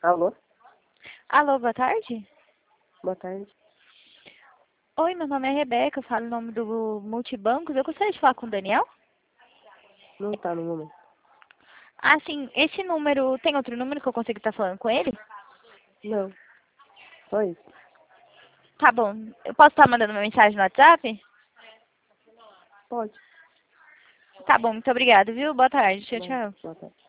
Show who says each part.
Speaker 1: Alô?
Speaker 2: Alô, boa tarde.
Speaker 1: Boa tarde.
Speaker 2: Oi, meu nome é Rebeca, eu falo em nome do Multibancos. Eu gostaria de falar com o Daniel.
Speaker 1: Não tá no momento.
Speaker 2: Ah, sim, esse número, tem outro número que eu consigo estar falando com ele?
Speaker 1: Não. Só isso.
Speaker 2: Tá bom, eu posso estar mandando uma mensagem no WhatsApp?
Speaker 1: Pode.
Speaker 2: Tá bom, muito obrigada, viu? Boa tarde, tchau,
Speaker 1: Não.
Speaker 2: tchau.
Speaker 1: Boa tarde.